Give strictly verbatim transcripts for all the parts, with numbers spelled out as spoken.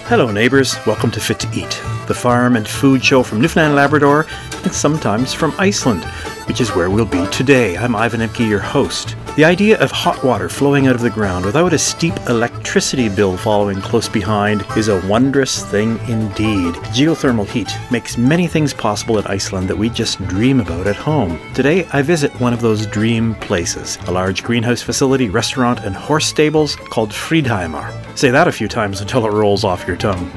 Hello neighbours, welcome to Fit to Eat, the farm and food show from Newfoundland and Labrador, and sometimes from Iceland, which is where we'll be today. I'm Ivan Emke, your host. The idea of hot water flowing out of the ground without a steep electricity bill following close behind is a wondrous thing indeed. Geothermal heat makes many things possible in Iceland that we just dream about at home. Today I visit one of those dream places, a large greenhouse facility, restaurant and horse stables called Fríðheimar. Say that a few times until it rolls off your tongue.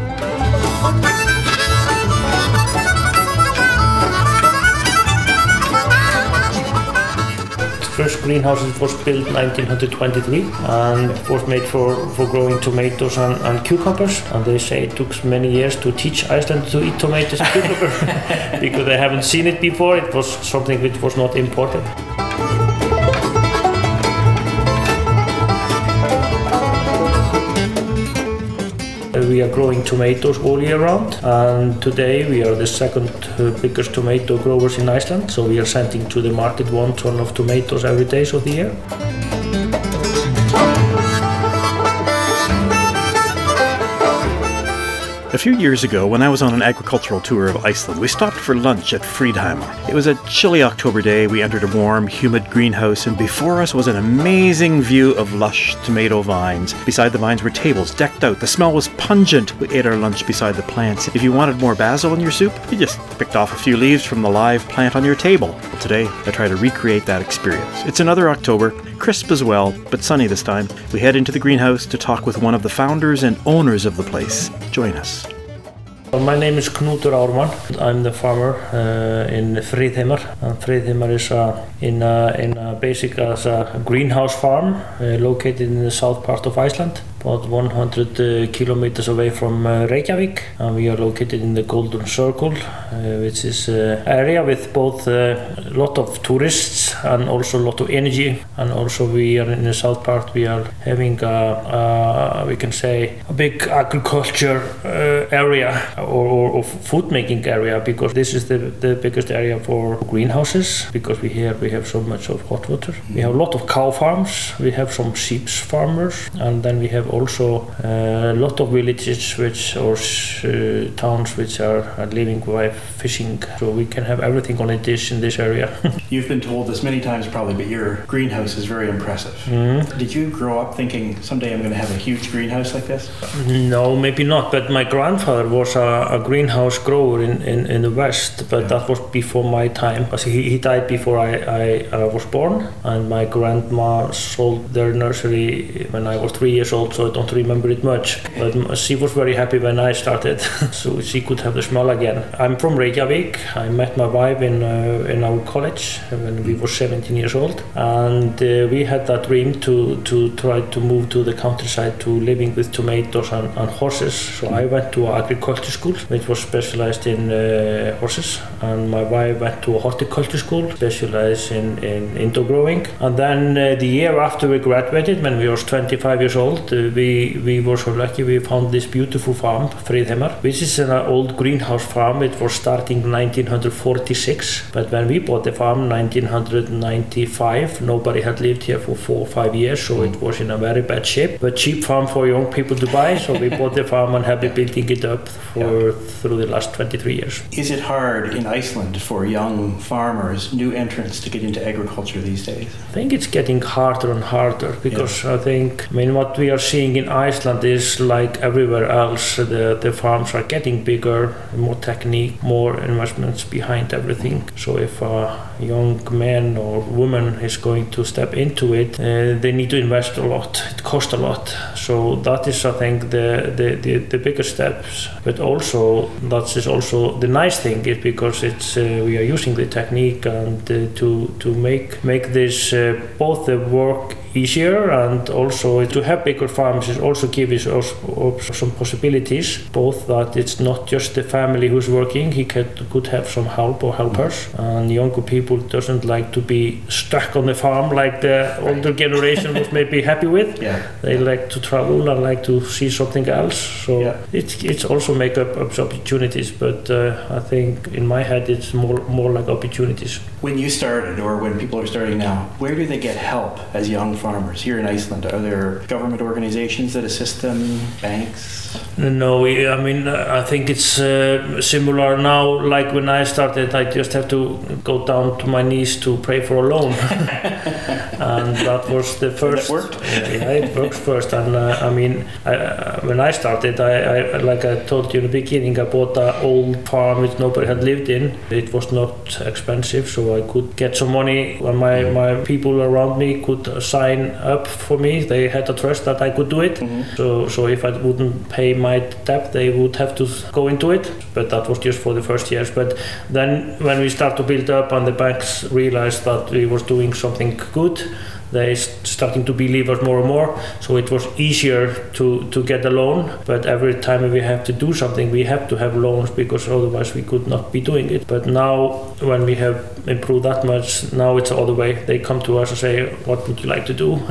The first greenhouse was built in nineteen twenty-three and it was made for, for growing tomatoes and, and cucumbers, and they say it took many years to teach Iceland to eat tomatoes and cucumbers because they haven't seen it before. It was something which was not imported. We are growing tomatoes all year round, and today we are the second uh, biggest tomato growers in Iceland, so we are sending to the market one ton of tomatoes every day of the year. A few years ago, when I was on an agricultural tour of Iceland, we stopped for lunch at Fríðheimar. It was a chilly October day. We entered a warm, humid greenhouse, and before us was an amazing view of lush tomato vines. Beside the vines were tables decked out. The smell was pungent. We ate our lunch beside the plants. If you wanted more basil in your soup, you just picked off a few leaves from the live plant on your table. Well, today, I try to recreate that experience. It's another October, crisp as well, but sunny this time. We head into the greenhouse to talk with one of the founders and owners of the place. Join us. My name is Knútur Ármann. I'm the farmer uh, in Fríðheimar. And Fríðheimar is uh, in, uh, in uh, basic as a greenhouse farm uh, located in the south part of Iceland, about one hundred uh, kilometers away from uh, Reykjavik. And we are located in the Golden Circle, uh, which is an uh, area with both uh, a lot of tourists and also a lot of energy. And also we are in the south part, we are having a, a we can say a big agriculture uh, area. Or, or, or food making area, because this is the, the biggest area for greenhouses, because we here we have so much of hot water. We have a lot of cow farms, we have some sheep farmers, and then we have also uh, a lot of villages which or uh, towns which are, are living by fishing. So we can have everything on a dish in this area. You've been told this many times probably, but your greenhouse is very impressive. Mm-hmm. Did you grow up thinking someday I'm going to have a huge greenhouse like this? No, maybe not, but my grandfather was a a greenhouse grower in, in, in the West, but yeah. That was before my time. He, he died before I, I uh, was born, and my grandma sold their nursery when I was three years old, so I don't remember it much. But she was very happy when I started, so she could have the smell again. I'm from Reykjavik. I met my wife in uh, in our college when we were seventeen years old, and uh, we had that dream to, to try to move to the countryside to living with tomatoes and, and horses. So I went to agriculture school, which was specialized in uh, horses, and my wife went to a horticulture school specialized in, in indoor growing. And then uh, the year after we graduated, when we were twenty-five years old, uh, we, we were so lucky we found this beautiful farm, Fríðheimar, which is an old greenhouse farm. It was starting in nineteen forty-six, but when we bought the farm in nineteen ninety-five, nobody had lived here for four or five years, so it was in a very bad shape. But cheap farm for young people to buy, so we bought the farm and have been building it up for through the last twenty-three years. Is it hard in Iceland for young farmers, new entrants, to get into agriculture these days? I think it's getting harder and harder because yeah. I think, I mean, what we are seeing in Iceland is like everywhere else, the, the farms are getting bigger, more technique, more investments behind everything. So if a young man or woman is going to step into it, uh, they need to invest a lot. It costs a lot. So that is, I think, the, the, the, the biggest steps. But also, that is also the nice thing, is because it's uh, we are using the technique and uh, to to make make this uh, both the work easier, and also to have bigger farms is also gives us some possibilities, both that it's not just the family who's working, he could, could have some help or helpers, and younger people doesn't like to be stuck on the farm like the older generation was maybe happy with. Yeah. They like to travel and like to see something else, so yeah. it's it's also make up, up opportunities, but uh, I think in my head it's more more like opportunities. When you started, or when people are starting now, where do they get help as young farmers here in Iceland? Are there government organizations that assist them, banks? No, we- I mean, uh, I think it's uh, similar now. Like when I started, I just have to go down to my knees to pray for a loan, and that was the first. That worked. Yeah, yeah, it works first. And uh, I mean, I, uh, when I started, I, I like I told you in the beginning, I bought an old farm which nobody had lived in. It was not expensive, so I could get some money. When my my people around me could sign up for me, they had to trust that I could do it. Mm-hmm. So, so if I wouldn't pay my debt, they would have to go into it. But that was just for the first years. But then, when we start to build up, and the banks realized that we was doing something good, they starting to believe us more and more. So it was easier to to get a loan. But every time we have to do something, we have to have loans, because otherwise we could not be doing it. But now, when we have improved that much, now it's the other way. They come to us and say, "What would you like to do?"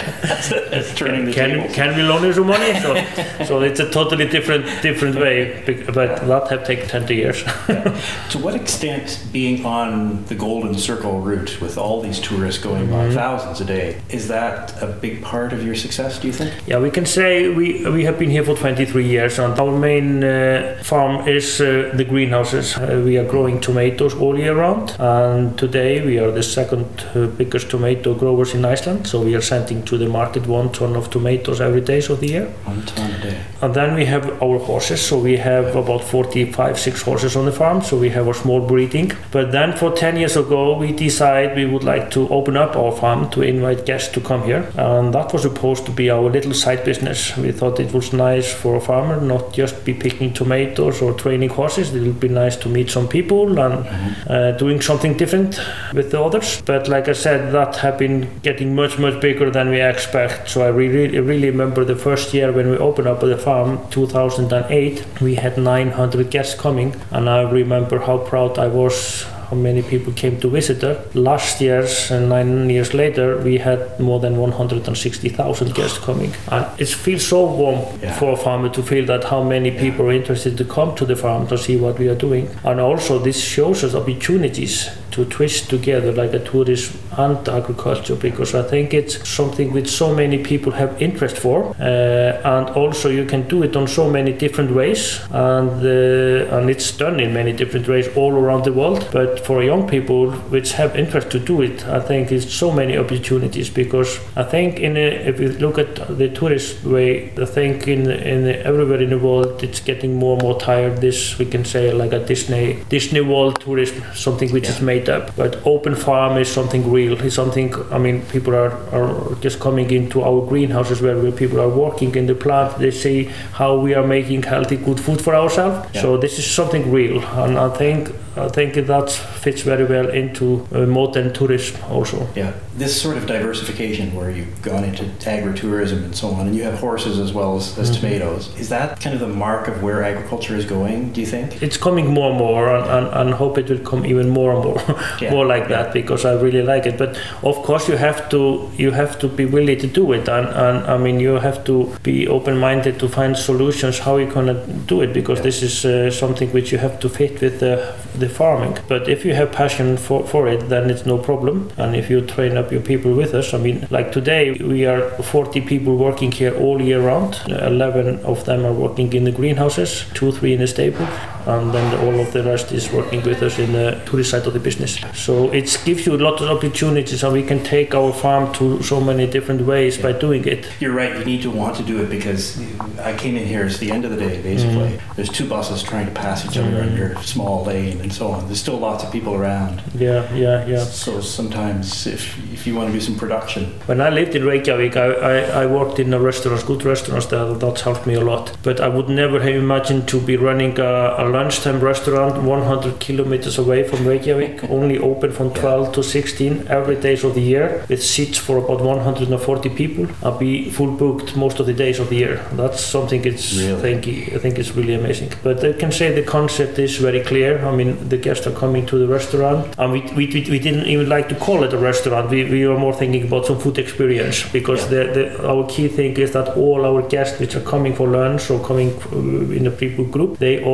It's turning the can tables. can we loan you some money? So, so it's a totally different different way. But that have taken twenty years. To what extent, being on the Golden Circle route with all these tourists going by, Mhm. thousands a day, is that a big part of your success, do you think? Yeah, we can say we we have been here for twenty-three years, and our main uh, farm is uh, the greenhouses. Uh, we are growing tomatoes all year round, and today we are the second uh, biggest tomato growers in Iceland. So we are sending to the market one ton of tomatoes every day of the year. One ton a day. And then we have our horses. So we have about forty-five, six horses on the farm. So we have a small breeding. But then for ten years ago, we decided we would like to open up our farm to invite guests to come here. And that was supposed to be our little side business. We thought it was nice for a farmer not just be picking tomatoes or training horses. It would be nice to meet some people and Mm-hmm. uh, doing something different with the others. But like I said, that have been getting much, much bigger than we expect. So I really, really remember the first year when we opened up the farm, two thousand eight, we had nine hundred guests coming. And I remember how proud I was how many people came to visit her. Last year, and nine years later, we had more than one hundred sixty thousand guests coming. And it feels so warm Yeah. for a farmer to feel that how many people are interested to come to the farm to see what we are doing. And also this shows us opportunities to twist together like a tourism and agriculture, because I think it's something which so many people have interest for, uh, and also you can do it on so many different ways, and uh, and it's done in many different ways all around the world. But for young people which have interest to do it, I think it's so many opportunities, because I think in a, if you look at the tourist way, I think in in everywhere in the world it's getting more and more tired. This we can say like a Disney Disney World tourism, something which Yeah. is made up. But open farm is something real. It's something, I mean, people are, are just coming into our greenhouses where, where people are working in the plant. They see how we are making healthy, good food for ourselves. Yeah. So this is something real, and I think I think that fits very well into uh, modern tourism also. Yeah, this sort of diversification where you've gone into agritourism and so on, and you have horses as well as, as Mhm. tomatoes, is that kind of the mark of where agriculture is going, do you think? It's coming more and more, and, and, and hope it will come even more and more, Yeah. more like that, because I really like it. But of course, you have to you have to be willing to do it, and, and I mean you have to be open-minded to find solutions how you're gonna do it, because Yeah. this is uh, something which you have to fit with the the farming. But if you have passion for for it, then it's no problem. And if you train up your people with us, I mean, like today we are forty people working here all year round. eleven of them are working in the greenhouses, two, three in the stable, and then all of the rest is working with us in the tourist side of the business. So it gives you a lot of opportunities, and we can take our farm to so many different ways by doing it. You're right, you need to want to do it, because I came in here, it's the end of the day basically. There's two buses trying to pass each other Mhm. under a small lane and so on. There's still lots of people around. Yeah, yeah, yeah. So sometimes if, if you want to do some production, When I lived in Reykjavik, I, I, I worked in a restaurant, good restaurants there, that helped me a lot. But I would never have imagined to be running a, a lunchtime restaurant one hundred kilometers away from Reykjavik, only open from twelve to sixteen every days of the year, with seats for about one hundred forty people. I'll be full booked most of the days of the year. That's something it's, Really? I think, I think it's really amazing. But I can say the concept is very clear. I mean, the guests are coming to the restaurant, and we, we, we, we didn't even like to call it a restaurant. We, we were more thinking about some food experience, because Yeah. the, the, our key thing is that all our guests which are coming for lunch or coming uh, in a people group, they all get a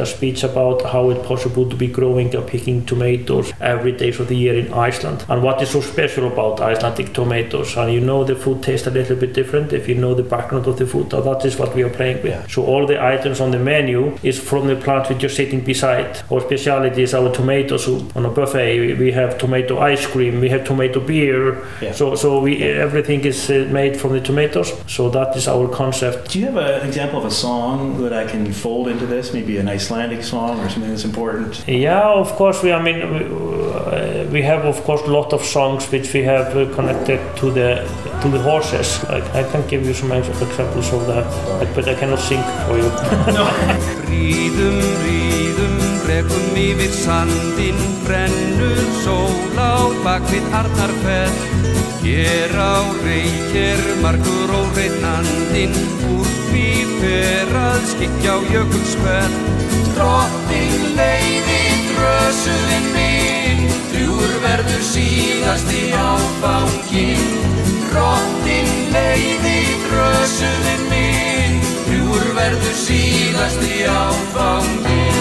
speech about how it's possible to be growing and picking tomatoes every day of the year in Iceland. And what is so special about Icelandic tomatoes? And you know the food tastes a little bit different if you know the background of the food. And that is what we are playing with. Yeah. So all the items on the menu is from the plant we're just sitting beside. Our specialty is our tomato soup. On a buffet we have tomato ice cream, we have tomato beer. Yeah. So so we everything is uh, made from the tomatoes. So that is our concept. Do you have a, an example of a song that I can fold into this? Maybe an Icelandic song or something that's important? Yeah, of course. We I mean we, uh, we have of course a lot of songs which we have uh, connected to the to the horses. I, I can give you some examples of that, but, but I cannot sing for you. No. Ríðum, ríðum, rekum yfir sandinn, brennur sól á bakvið Arnarfell. Hér á Reykjær margur óreiðnandinn, úr því fer að skyggja á jökulsfell. Drottinn leiði drösuðinn minn, drjúgur verður síðasti áfanginn. Drottinn leiði drösuðinn minn, drjúgur verður síðasti áfanginn.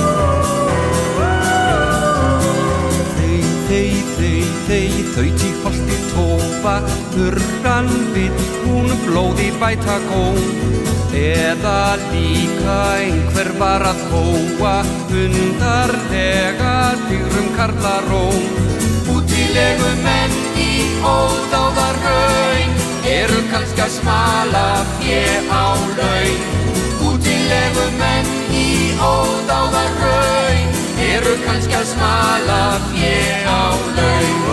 Þey, þey, þey, þaut í holti tófa, þurran vill hún blóði bæta góm. Eða líka einhver var að hóa, undarlega digrum karlaróm. Útilegu menn í ódáðarraun, eru kannski að smala fé á laun. Útilegu menn í ódáðarraun, eru kannski að smala fé á laun.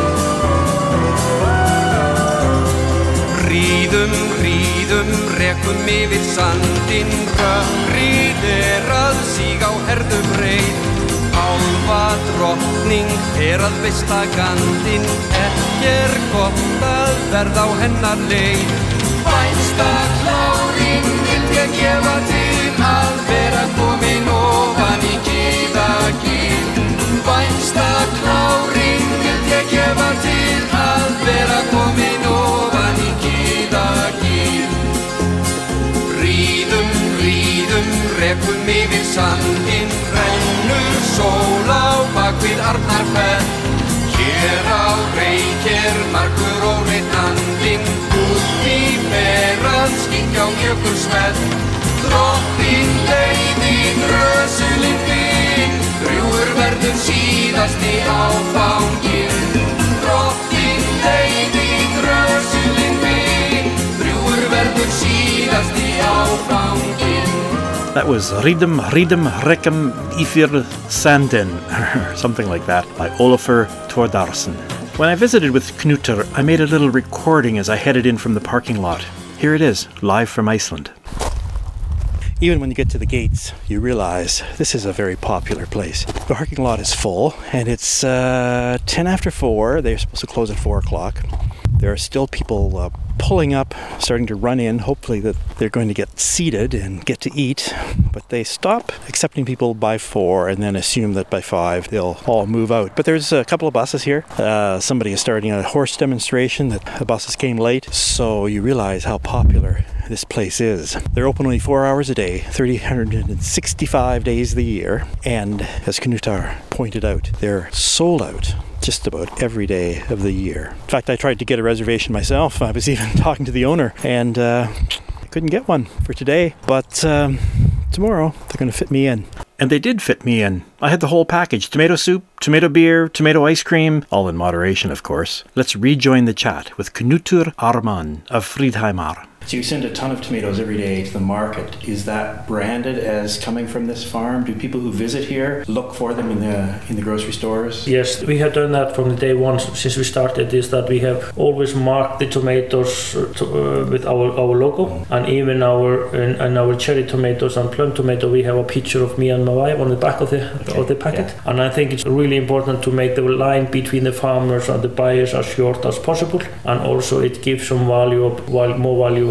Ríðum, ríðum, rekum yfir sandinn, rökkrið er að síga á herðum reið. Álfa drottning er að veista gandinn, ekki er gott að verða á hennar leið. Vænsta klárinn vild ég gefa til að vera komin ofan í Kiðagil. Vænsta klárinn vild ég gefa til að vera komin ofan í Kiðagil. Ríðum, ríðum, rekum yfir sandinn, rennur sól á bakvið Arnarfell. Hér á Reykjær margur óreiðnandinn, úr því fer að skyggja á jökulsfell. Drottinn leiði drösulinn minn, drjúgur verður síðasti áfanginn. Drottinn leiði drösulinn minn, drjúgur verður síðasti áfanginn. That was Ríðum, ríðum, rekum yfir sandinn, something like that, by Olafur Thordarson. When I visited with Knútur, I made a little recording as I headed in from the parking lot. Here it is, live from Iceland. Even when you get to the gates, you realize this is a very popular place. The parking lot is full, and it's uh, ten after four. They're supposed to close at four o'clock. There are still people uh, pulling up, starting to run in, hopefully that they're going to get seated and get to eat. But they stop accepting people by four and then assume that by five they'll all move out. But there's a couple of buses here. Uh, somebody is starting a horse demonstration that the buses came late. So you realize how popular this place is. They're open only four hours a day, three hundred sixty-five days of the year. And as Knútur pointed out, they're sold out just about every day of the year. In fact, I tried to get a reservation myself. I was even talking to the owner and uh, I couldn't get one for today. But um, tomorrow they're going to fit me in. And they did fit me in. I had the whole package. Tomato soup, tomato beer, tomato ice cream, all in moderation, of course. Let's rejoin the chat with Knútur Ármann of Fríðheimar. So you send a ton of tomatoes every day to the market. Is that branded as coming from this farm? Do people who visit here look for them in the in the grocery stores? Yes, we have done that from the day one since we started. Is that we have always marked the tomatoes to, uh, with our, our logo, mm-hmm. and even our in, in our cherry tomatoes and plum tomato we have a picture of me and my wife on the back of the okay. of the packet. Yeah. And I think it's really important to make the line between the farmers and the buyers as short as possible, and also it gives some value, more value in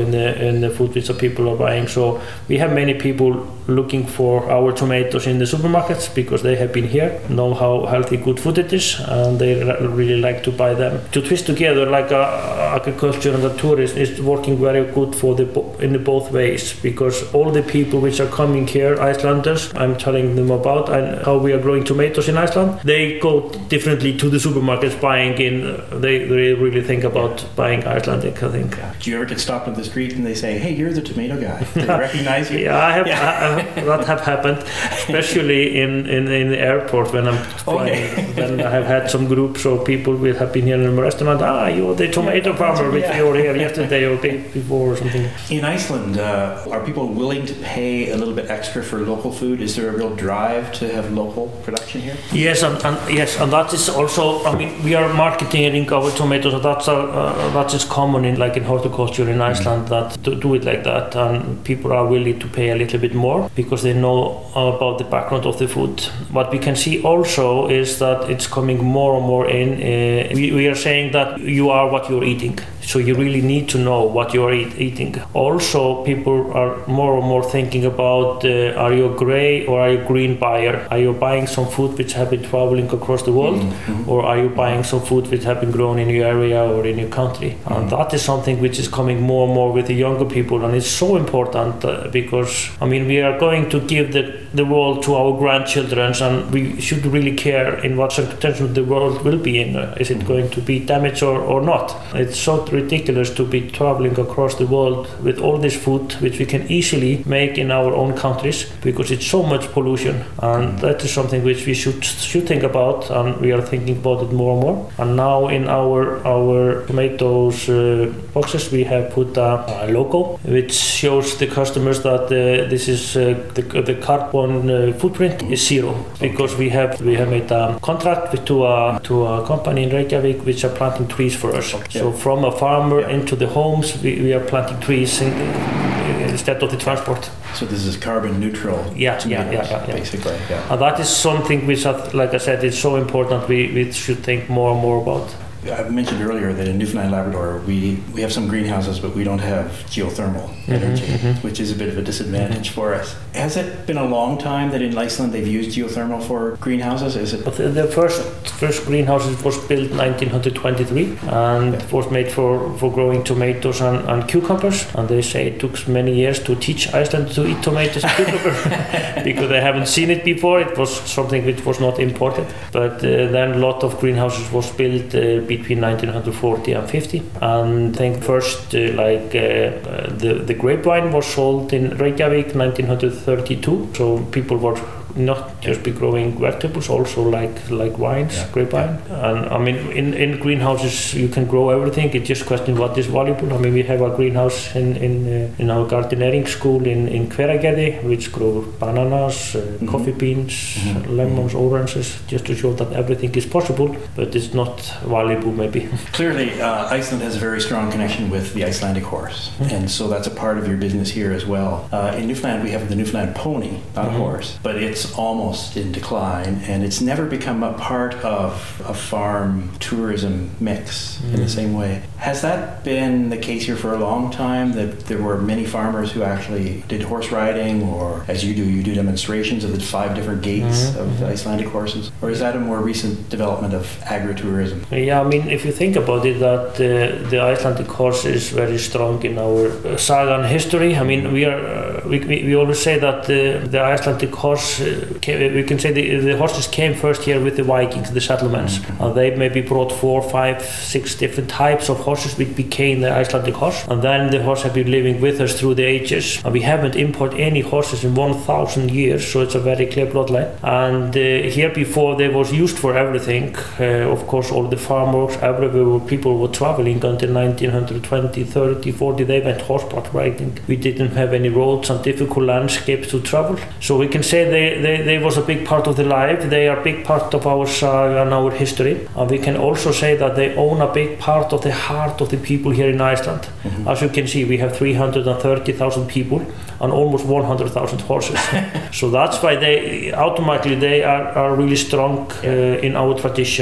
in the in the food which the people are buying. So we have many people looking for our tomatoes in the supermarkets because they have been here, know how healthy good food it is, and they really like to buy them. To twist together like a, agriculture and the tourism is working very good for the in the both ways, because all the people which are coming here, Icelanders, I'm telling them about and how we are growing tomatoes in Iceland, they go differently to the supermarkets buying in, they, they really think about buying Icelandic, I think. Yeah. Do you ever get stopped on the street and they say, hey, you're the tomato guy? Do they recognize you? Yeah, I have, yeah. I, I, that have happened, especially in, in, in the airport when I'm flying. Okay. Then I have had some groups of people who have been here in the restaurant, ah, you're the tomato yeah, farmer which yeah. you were here yesterday or day before or something. In Iceland, uh, are people willing to pay a little bit extra for local food? Is there a real drive to have local production here? Yes, and, and yes, and that is also, I mean, we are marketing our tomatoes, and that's a, uh, that is common in like in horticulture in Iceland, mm-hmm. that to do it like that, and people are willing to pay a little bit more because they know about the background of the food. What we can see also is that it's coming more and more in. Uh, we, we are saying that you are what you're eating. So you really need to know what you are eat, eating. Also, people are more and more thinking about uh, are you a grey or are you a green buyer? Are you buying some food which have been traveling across the world, mm-hmm. or are you buying some food which have been grown in your area or in your country? Mm-hmm. And that is something which is coming more and more with the younger people, and it's so important uh, because, I mean, we are going to give the, the world to our grandchildren, and we should really care in what circumstances the world will be in. Is it going to be damaged or, or not? It's so ridiculous to be traveling across the world with all this food which we can easily make in our own countries, because it's so much pollution, and that is something which we should should think about, and we are thinking about it more and more. And now in our our tomatoes uh, boxes we have put a, a logo which shows the customers that uh, this is uh, the, the carbon uh, footprint is zero, because we have we have made a contract with to a to a company in Reykjavik which are planting trees for us. Okay. So from a farmer yeah. into the homes, we, we are planting trees in, uh, instead of the transport. So this is carbon neutral. Yeah, yeah, yeah, yeah, basically. Yeah. And that is something which, like I said, is so important. We we should think more and more about. I mentioned earlier that in Newfoundland and Labrador we, we have some greenhouses, but we don't have geothermal mm-hmm, energy, mm-hmm. which is a bit of a disadvantage for us. Has it been a long time that in Iceland they've used geothermal for greenhouses? Is it? The, the first first greenhouses was built in nineteen twenty-three and yeah. was made for, for growing tomatoes and, and cucumbers. And they say it took many years to teach Iceland to eat tomatoes and cucumbers because they haven't seen it before. It was something which was not imported. But uh, then a lot of greenhouses was built uh, between nineteen forty and fifty, and I think first uh, like uh, the the grapevine was sold in Reykjavik nineteen thirty-two, so people were not just be growing vegetables, also like like wines, yeah. grapevine. Yeah. And I mean, in, in greenhouses you can grow everything. It's just question what is valuable. I mean, we have a greenhouse in in uh, in our gardening school in in Hveragerði, which grow bananas, uh, mm-hmm. coffee beans, mm-hmm. lemons, mm-hmm. oranges, just to show that everything is possible, but it's not valuable maybe. Clearly, uh, Iceland has a very strong connection with the Icelandic horse, mm-hmm. and so that's a part of your business here as well. Uh, in Newfoundland, we have the Newfoundland pony, not mm-hmm. a horse, but it's almost in decline, and it's never become a part of a farm tourism mix mm. in the same way. Has that been the case here for a long time, that there were many farmers who actually did horse riding, or as you do, you do demonstrations of the five different gaits mm-hmm. of the Icelandic horses? Or is that a more recent development of agritourism? Yeah, I mean, if you think about it, that uh, the Icelandic horse is very strong in our uh, saga and history. I mean, we are uh, we, we, we always say that uh, the Icelandic horse uh, Came, we can say the, the horses came first here with the Vikings, the settlements, mm-hmm. and they maybe brought four, five, six different types of horses which became the Icelandic horse, and then the horse have been living with us through the ages, and we haven't imported any horses in one thousand years, so it's a very clear bloodline. And uh, here before they was used for everything, uh, of course all the farm works, everywhere people were traveling until nineteen twenty, thirty, forty, they went horseback riding. We didn't have any roads and difficult landscapes to travel, so we can say they, they They was a big part of the life. They are a big part of our saga and our history. And we can also say that they own a big part of the heart of the people here in Iceland. Mm-hmm. As you can see, we have three hundred thirty thousand people and almost one hundred thousand horses. So that's why they automatically they are, are really strong uh, in our tradition.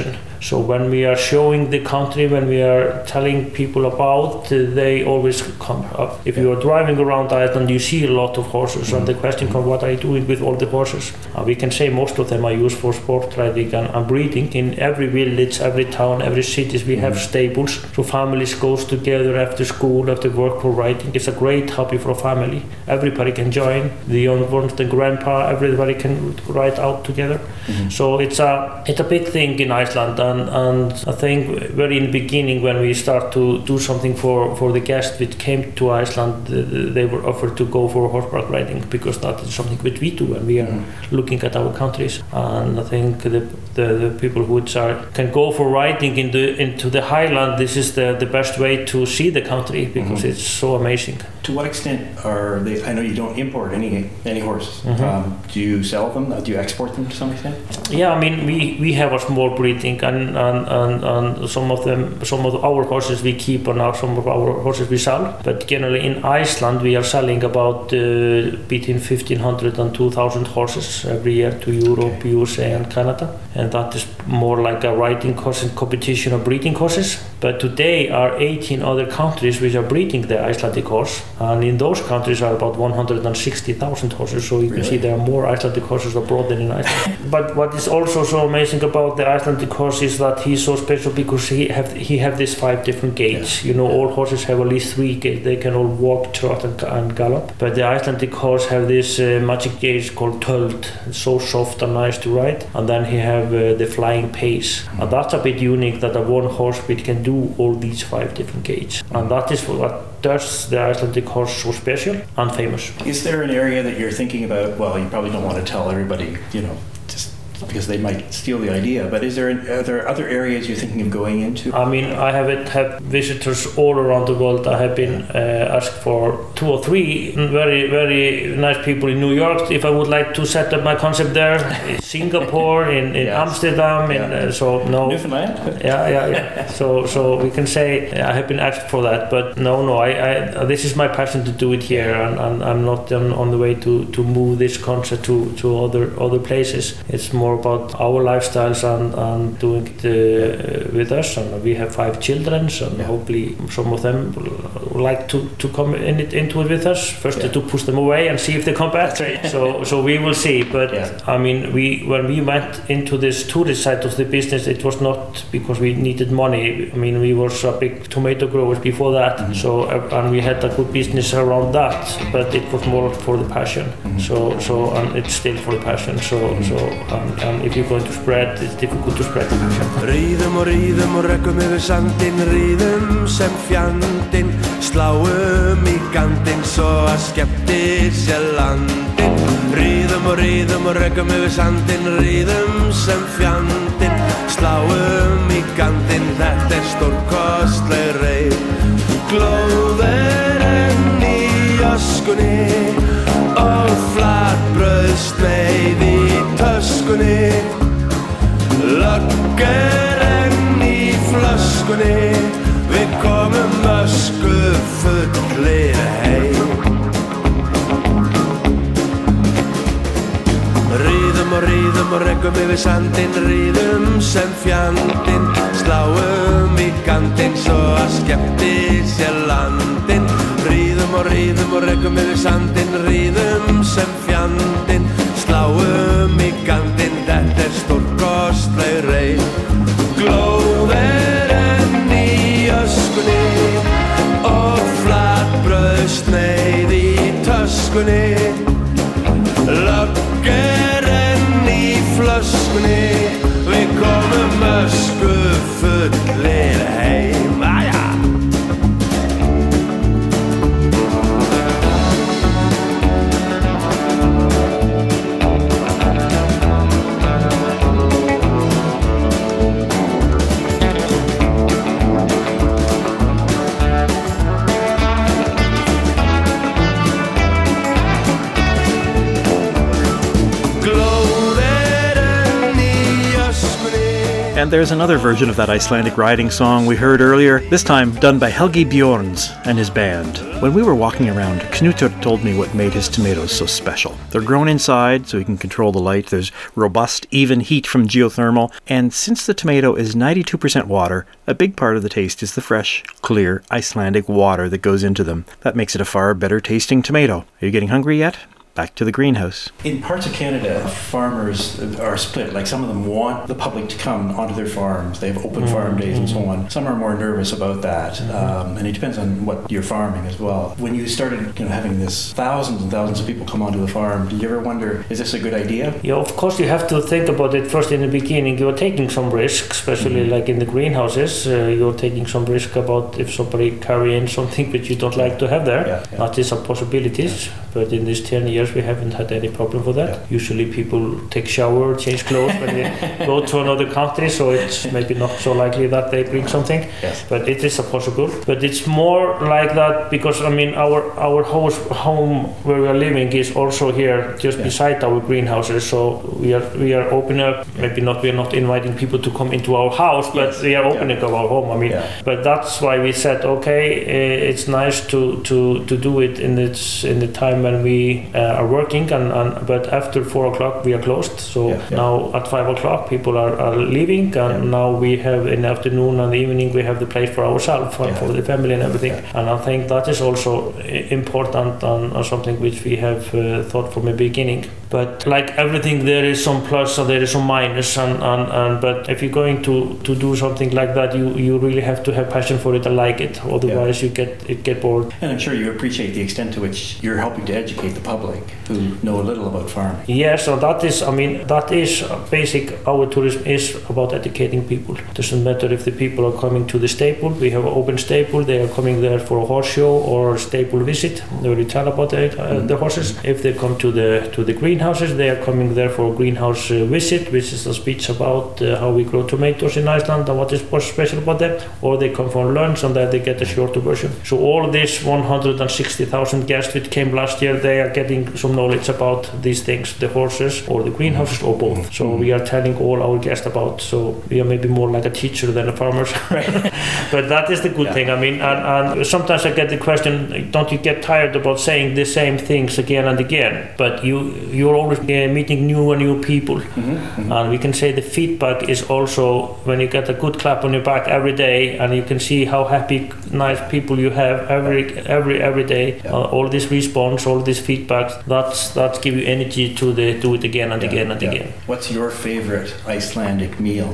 So when we are showing the country, when we are telling people about, uh, they always come up. If you are driving around Iceland, you see a lot of horses, mm-hmm. and the question comes, what are you doing with all the horses? Uh, we can say most of them are used for sport riding and, and breeding. In every village, every town, every city, we have mm-hmm. stables, so families goes together after school, after work for riding. It's a great hobby for a family. Everybody can join, the young ones, the grandpa, everybody can ride out together. Mm-hmm. So it's a it's a big thing in Iceland, and, and I think very in the beginning when we start to do something for, for the guests which came to Iceland, they were offered to go for horseback riding because that is something which we do and we are mm-hmm. looking at our countries. And I think the the, the people who are, can go for riding in the, into the highland, this is the, the best way to see the country because mm-hmm. it's so amazing. To what extent are they, I know you don't import any any horses, mm-hmm. um, do you sell them, do you export them to some extent? Yeah, I mean we, we have a small breeding and, and, and, and some of them, some of our horses we keep and some of our horses we sell, but generally in Iceland we are selling about uh, between fifteen hundred and two thousand horses every year to Europe, okay. U S A and Canada, and that is more like a riding horse and competition of breeding horses. But today are eighteen other countries which are breeding the Icelandic horse, and in those countries are about one hundred sixty thousand horses, so you really? Can see there are more Icelandic horses abroad than in Iceland. But what is also so amazing about the Icelandic horse is that he's so special because he have he have these five different gaits. Yeah. You know, all horses have at least three gaits. They can all walk, trot and, and gallop. But the Icelandic horse have this uh, magic gait called töld. It's so soft and nice to ride. And then he have uh, the flying pace. Mm-hmm. And that's a bit unique that a one horse which can do all these five different gaits. Mm-hmm. And that is what does the Icelandic horse so special and famous. Is there an area that you're thinking about? Well, you probably don't want to tell everybody, you know, just because they might steal the idea, but is there an, are there other areas you're thinking of going into? I mean, I have it, have visitors all around the world. I have been uh, asked for two or three very, very nice people in New York if I would like to set up my concept there. In Singapore, in, in yes. Amsterdam, yeah. in, uh, so no. Newfoundland? Yeah, yeah, yeah. so, so we can say I have been asked for that, but no, no. I, I this is my passion to do it here, and, and I'm not on, on the way to, to move this concept to, to other other places. It's more about our lifestyles and, and doing it uh, with us, and we have five children, and yeah. hopefully some of them would like to, to come in it, into it with us. First yeah. to push them away and see if they come back. Right. so so we will see. But yeah. I mean, we when we went into this tourist side of the business, it was not because we needed money. I mean, we were a big tomato growers before that, mm-hmm. so and we had a good business around that. But it was more for the passion. Mm-hmm. So so and it's still for the passion. So mm-hmm. so and, and if you're going to spread, it's difficult to spread the passion. Ríðum og ríðum og rekkum yfir sandinn, ríðum sem fjandinn, sláum í gandinn svo að skemmtir sér landinn. Ríðum og ríðum og rekkum yfir sandinn, ríðum sem fjandinn, sláum í gandinn, þetta er stórkostleg reið. Glóð er enn í öskunni og flatbrauðsleið í töskunni. Lögg er enn í flöskunni, við komum ösku fullir heim. Ríðum og ríðum og rekkum yfir sandinn, ríðum sem fjandinn, sláum í gandinn svo að skemmti sér landinn. Ríðum og ríðum og rekkum yfir sandinn, ríðum sem fjandinn, sláum í gandinn, þetta er stórkostleg reið. Glóð er enn í öskunni og flatbrauðsneið í töskunni. Lögg er enn í flöskunni, við komum ösku fullir heim. Aja! And there's another version of that Icelandic riding song we heard earlier, this time done by Helgi Bjorns and his band. When we were walking around, Knútur told me what made his tomatoes so special. They're grown inside, so he can control the light. There's robust, even heat from geothermal. And since the tomato is ninety-two percent water, a big part of the taste is the fresh, clear, Icelandic water that goes into them. That makes it a far better tasting tomato. Are you getting hungry yet? Back to the greenhouse. In parts of Canada, farmers are split. Like some of them want the public to come onto their farms. They have open mm-hmm. farm days and so on. Some are more nervous about that. Mm-hmm. Um, and it depends on what you're farming as well. When you started you know, having this thousands and thousands of people come onto the farm, did you ever wonder, is this a good idea? Yeah, of course you have to think about it first in the beginning. You're taking some risk, especially mm-hmm. like in the greenhouses. Uh, you're taking some risk about if somebody carry in something which you don't like to have there. Yeah, yeah. That is a possibilities. Yeah. But in these ten years we haven't had any problem with that. Yeah. Usually people take shower, change clothes when they go to another country, so it's maybe not so likely that they bring something. Yes. But it is a possible. But it's more like that because I mean our our house, home where we are living is also here just yeah. beside our greenhouses. So we are we are opening up. Maybe not we are not inviting people to come into our house, but yes. we are opening yeah. up our home. I mean, yeah. but that's why we said okay, uh, it's nice to to to do it in its in the time when we uh, are working, and, and but after four o'clock we are closed. So yeah, yeah. now at five o'clock people are, are leaving, and yeah. now we have in the afternoon and the evening we have the place for ourselves, for, yeah. for the family and everything. Yeah. And I think that is also important and, and something which we have uh, thought from the beginning. But like everything, there is some plus and there is some minus, and, and, and but if you're going to, to do something like that, you, you really have to have passion for it and like it. Otherwise, yeah. you get it get bored. And I'm sure you appreciate the extent to which you're helping to educate the public who know a little about farming. Yes, so that is, I mean, that is basic. Our tourism is about educating people. It doesn't matter if the people are coming to the stable. We have an open stable. They are coming there for a horse show or a stable visit. They will tell about the, uh, mm-hmm. the horses. If they come to the to the greenhouses, they are coming there for a greenhouse uh, visit, which is a speech about uh, how we grow tomatoes in Iceland and what is special about them. Or they come for lunch and then they get a shorter version. So all these one hundred sixty thousand guests which came last year, they are getting some knowledge about these things, the horses or the greenhouses or both. So mm-hmm. we are telling all our guests about, so we are maybe more like a teacher than a farmer. But that is the good yeah. thing. I mean, and, and sometimes I get the question, don't you get tired about saying the same things again and again? But you, you're always uh, meeting new and new people. Mm-hmm. Mm-hmm. And we can say the feedback is also when you get a good clap on your back every day, and you can see how happy, nice people you have every every every day. Yeah. Uh, all this response, all this feedback, that's that give you energy to the do it again and yeah. again and yeah. again. What's your favorite Icelandic meal?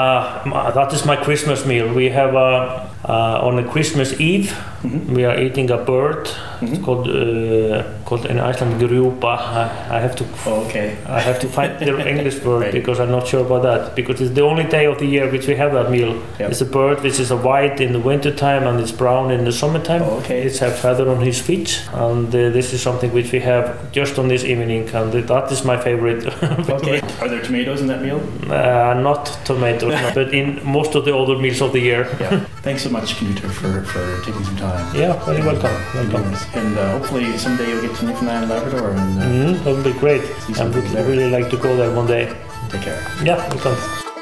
Uh, that is my Christmas meal. We have a uh, on a Christmas Eve. Mm-hmm. We are eating a bird. Mm-hmm. It's called uh, called in Iceland grjúpa. I, I have to. Oh, okay. I have to find the English word right. because I'm not sure about that. Because it's the only day of the year which we have that meal. Yep. It's a bird which is a white in the winter time and it's brown in the summertime. Oh, okay. It's a feather on his feet, and uh, this is something which we have just on this evening, and that is my favorite. Okay. Are there tomatoes in that meal? Uh, not tomatoes, no, but in most of the other meals of the year. Yeah. Thanks so much, Knútur, for, for taking some time. Yeah, very welcome. Welcome. And uh, hopefully someday you'll get to Newfoundland and Labrador. And, uh, mm-hmm, that would be great. I would really like to go there one day. Take care. Yeah, welcome.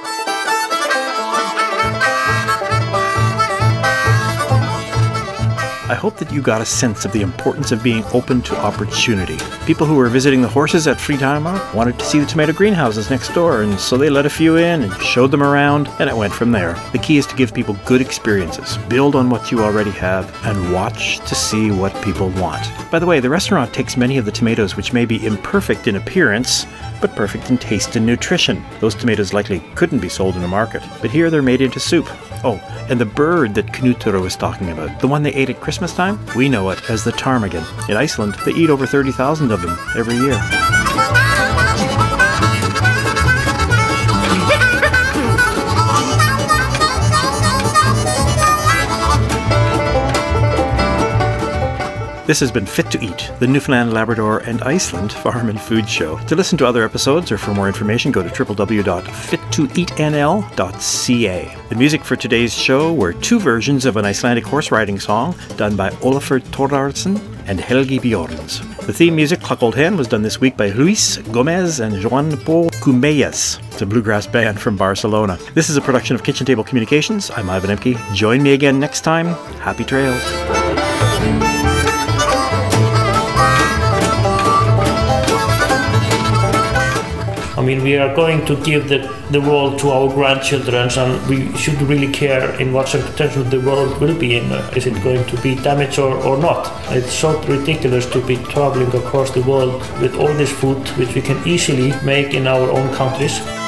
I hope that you got a sense of the importance of being open to opportunity. People who were visiting the horses at Fríðheimar wanted to see the tomato greenhouses next door, and so they let a few in and showed them around, and it went from there. The key is to give people good experiences, build on what you already have, and watch to see what people want. By the way, the restaurant takes many of the tomatoes which may be imperfect in appearance, but perfect in taste and nutrition. Those tomatoes likely couldn't be sold in a market, but here they're made into soup. Oh, and the bird that Knútur was talking about, the one they ate at Christmas time, we know it as the ptarmigan. In Iceland, they eat over thirty thousand of them every year. This has been Fit to Eat, the Newfoundland, Labrador and Iceland Farm and Food Show. To listen to other episodes or for more information, go to w w w dot fit to eat n l dot c a. The music for today's show were two versions of an Icelandic horse riding song done by Ólafur Thordarson and Helgi Bjorns. The theme music, Cluck Old Hen, was done this week by Luis Gomez and Joan Paul Cumellas. It's a bluegrass band from Barcelona. This is a production of Kitchen Table Communications. I'm Ivan Emke. Join me again next time. Happy trails. I mean, we are going to give the, the world to our grandchildren, and we should really care in what circumstances the world will be in. Is it going to be damaged or, or not? It's so ridiculous to be traveling across the world with all this food which we can easily make in our own countries.